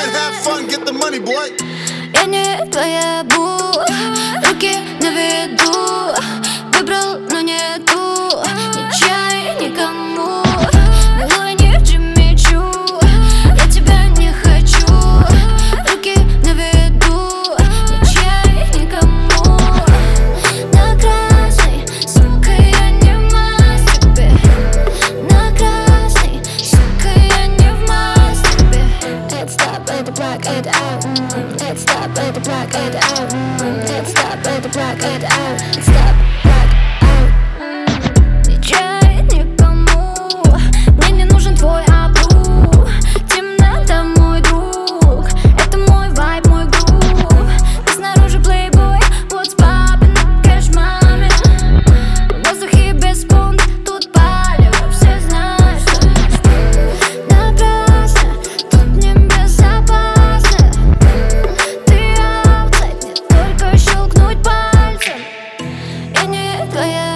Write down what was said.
good, have fun, get the money, boy. Я не твоя бу, руки на виду. Выбрал, но не ту, ни чай, никому. Милую не в Джимми Чу, я тебя не хочу. Руки на виду, ни чай, никому. На красный, сука, я не в мастербе. На красный, сука, я не в мастербе. Это стоп, это брак, это аут. Это стоп, это брак, это аут. Это стоп, это брак, это аут. Это стоп, брак, аут. Ни чай, никому. Мне не нужен твой аппрув. Темнота, мой друг. Это мой вайб, мой грув. Ты снаружи плейбой, вот с папин, кэш мамин. В воздухе без пункт, тут палево, все знают, что напрасно, тут не безопасно. Ты аутсайд, мне только щелкнуть пальцем. Я не твоя